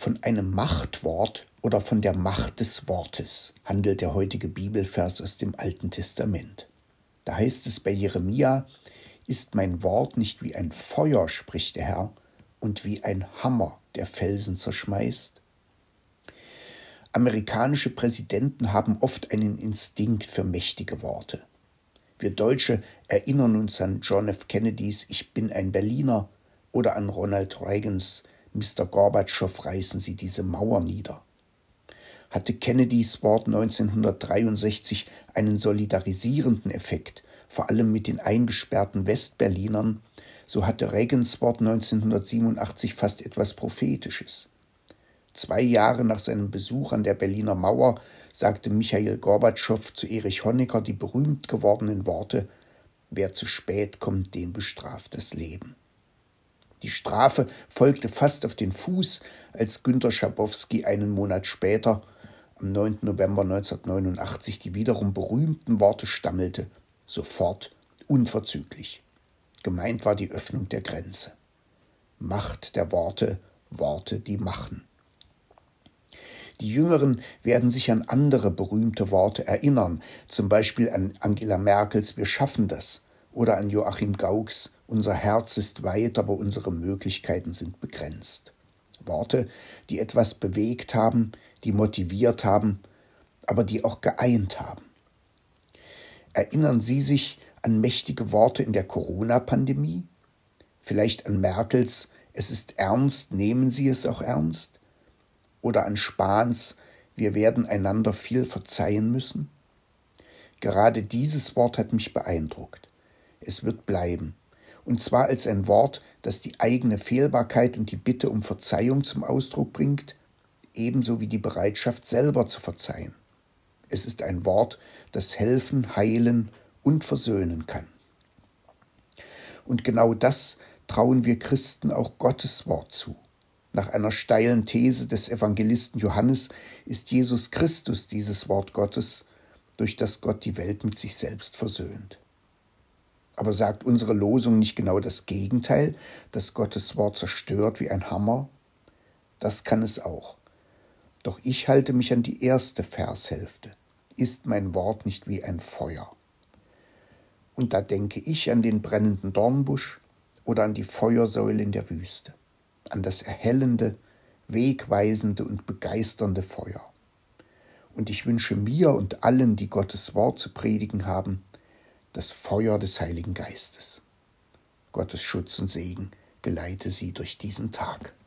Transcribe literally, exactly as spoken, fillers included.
Von einem Machtwort oder von der Macht des Wortes handelt der heutige Bibelvers aus dem Alten Testament. Da heißt es bei Jeremia: Ist mein Wort nicht wie ein Feuer, spricht der Herr, und wie ein Hammer, der Felsen zerschmeißt? Amerikanische Präsidenten haben oft einen Instinkt für mächtige Worte. Wir Deutsche erinnern uns an John F. Kennedys „Ich bin ein Berliner" oder an Ronald Reagans „Mister Gorbatschow, reißen Sie diese Mauer nieder". Hatte Kennedys Wort neunzehnhundertdreiundsechzig einen solidarisierenden Effekt, vor allem mit den eingesperrten Westberlinern, so hatte Reagans Wort neunzehnhundertsiebenundachtzig fast etwas Prophetisches. Zwei Jahre nach seinem Besuch an der Berliner Mauer sagte Michail Gorbatschow zu Erich Honecker die berühmt gewordenen Worte: Wer zu spät kommt, den bestraft das Leben. Die Strafe folgte fast auf den Fuß, als Günter Schabowski einen Monat später, am neunten November neunzehnhundertneunundachtzig, die wiederum berühmten Worte stammelte: Sofort, unverzüglich. Gemeint war die Öffnung der Grenze. Macht der Worte, Worte, die machen. Die Jüngeren werden sich an andere berühmte Worte erinnern, zum Beispiel an Angela Merkels „Wir schaffen das" oder an Joachim Gaucks „Unser Herz ist weit, aber unsere Möglichkeiten sind begrenzt". Worte, die etwas bewegt haben, die motiviert haben, aber die auch geeint haben. Erinnern Sie sich an mächtige Worte in der Corona-Pandemie? Vielleicht an Merkels „Es ist ernst, nehmen Sie es auch ernst"? Oder an Spahns „Wir werden einander viel verzeihen müssen"? Gerade dieses Wort hat mich beeindruckt. Es wird bleiben. Und zwar als ein Wort, das die eigene Fehlbarkeit und die Bitte um Verzeihung zum Ausdruck bringt, ebenso wie die Bereitschaft, selber zu verzeihen. Es ist ein Wort, das helfen, heilen und versöhnen kann. Und genau das trauen wir Christen auch Gottes Wort zu. Nach einer steilen These des Evangelisten Johannes ist Jesus Christus dieses Wort Gottes, durch das Gott die Welt mit sich selbst versöhnt. Aber sagt unsere Losung nicht genau das Gegenteil, dass Gottes Wort zerstört wie ein Hammer? Das kann es auch. Doch ich halte mich an die erste Vershälfte. Ist mein Wort nicht wie ein Feuer? Und da denke ich an den brennenden Dornbusch oder an die Feuersäule in der Wüste, an das erhellende, wegweisende und begeisternde Feuer. Und ich wünsche mir und allen, die Gottes Wort zu predigen haben, das Feuer des Heiligen Geistes. Gottes Schutz und Segen geleite sie durch diesen Tag.